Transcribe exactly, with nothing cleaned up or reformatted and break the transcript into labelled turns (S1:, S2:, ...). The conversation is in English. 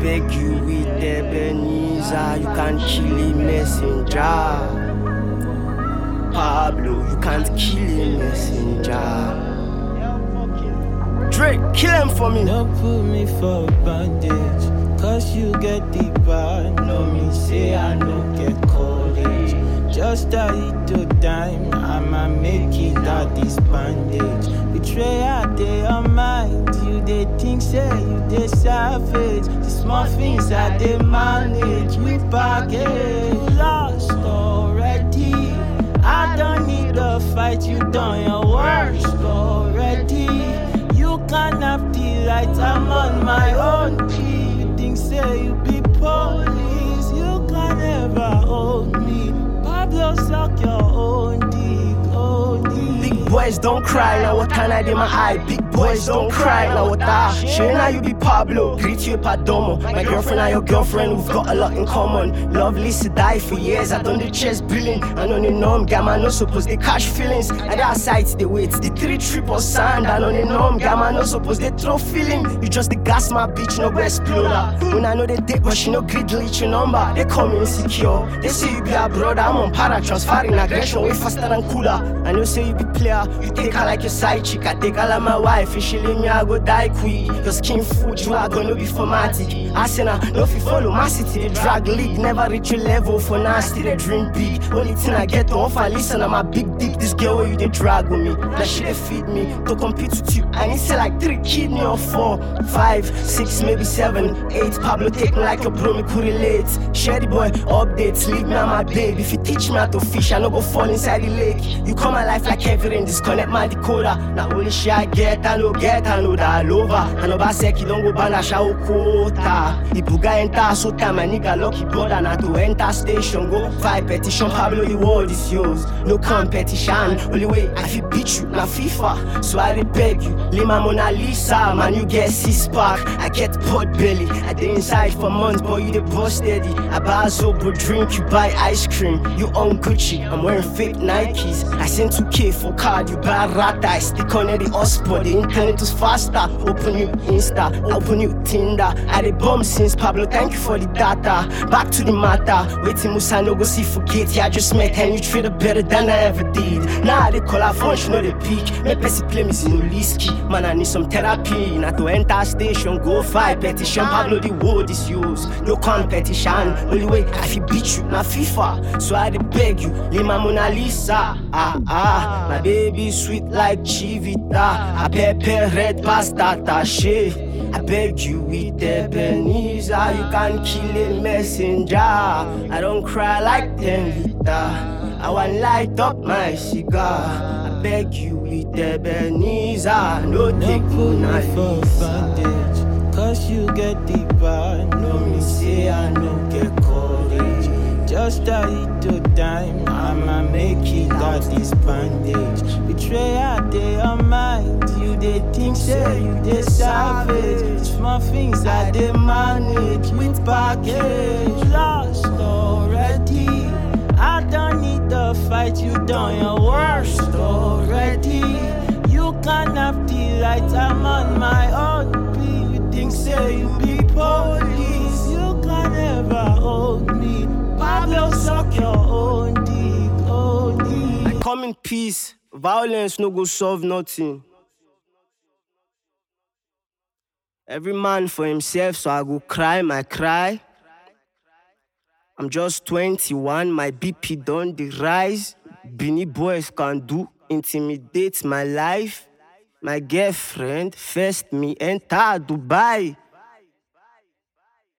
S1: beg you with Ebenezer, you can't kill a messenger. Pablo, you can't kill a messenger. Drake, kill him for me.
S2: Don't put me for bandage, cause you get the bad. No me say I don't get college. Just a little time, I'ma make it out this bandage. Betrayal, they are mind. You they think say you they savage. The small things that they manage with baggage. You lost already. I don't need a fight, you done your worst already. You can't have the light, I'm on my own. You think say you be police, you can never hold me. Pablo suck your own dick, own dick.
S1: Big boys don't cry, now what can I do my eye? Big boys don't cry, now what I Sure now you be Pablo, greet you Padomo. My girlfriend and your girlfriend, we've got a lot in common. Lovely to die for years, I done the chest billing. I know the norm, gamma no suppose they catch feelings. And that sight they wait, the three triple sand. I know the norm, gamma no suppose they throw feeling. You just the gas my bitch, no go exploder. When I know they date, but she no greed leech your number. They call me insecure, they say you be a brother. I'm on para, transferring aggression way faster than cooler. I know say you be player, you take her like your side chick. I take her like my wife, if she leave me I go die quick. Your skin food, you are gonna be formatic. Arsenal, no fi follow my city. The drag league, never reach your level for nasty. They dream big, only thing I get to offer. Listen, I'm a big dick. This girl where you they drag with me, that shit they feed me. To compete with you, I need say like three kidney or four, five, six, maybe seven, eight. Pablo take me like a bro, me could relate. Share the boy updates, leave me on my babe. If you teach me how to fish, I no go fall inside the lake. You come my life like heavy rain, disconnect my decoder. Now only shit I get, I no get, I know that all over. I know Baseki don't go ban a show quota. The buga enter so time, my nigga lucky brother. Now to enter station, go five petition. Pablo, the world is yours, no competition. Only way I feel beat you, na FIFA. So I beg you, leave my Mona Lisa. Man, you get six pack, I get pot belly. I dey inside for months, boy, you the boss steady. I buy a Zobo drink, you buy ice cream. You own Gucci, I'm wearing fake Nikes. I send two K for card, you buy Rata. I stick on the hotspot, the internet was faster. Open you Insta, open you Tinder. I dey bomb since Pablo, thank you for the data. Back to the matter, waiting Musa no go see forget. Yeah, I just met and you treat her better than I ever did. Now I dey call her phone, she know the peak. Me Pessy play me no Liski. Man, I need some therapy. Now to enter station, go fight petition. Pablo, the world is yours, no competition. Only way I feel beat you, na FIFA. So I dey beg you, leave my Mona Lisa. Ah ah, my baby sweet like Chivita. I pepper red pasta tache. I beg you with Ebenezer, you can't kill a messenger. I don't cry like ten liter. I want light up my cigar. I beg you with Ebenezer, no take
S2: Put
S1: me
S2: me for bandage, cause you get the bad. No me say I no get courage. Just a little time, I'ma make it out this bandage. Betrayal, they are mind. You they think say you they savage. Small things that they manage with baggage. Lost already. I don't need the fight, you done your worst already. You can't have the light, I'm on my own. You think say you be police, you can never hold me. Pablo suck your own dick, own dick.
S1: I come in peace, violence no go solve nothing. Every man for himself, so I go cry my cry. I'm just twenty-one, my B P done the rise. Beanie boys can do intimidate my life. My girlfriend first me enter Dubai.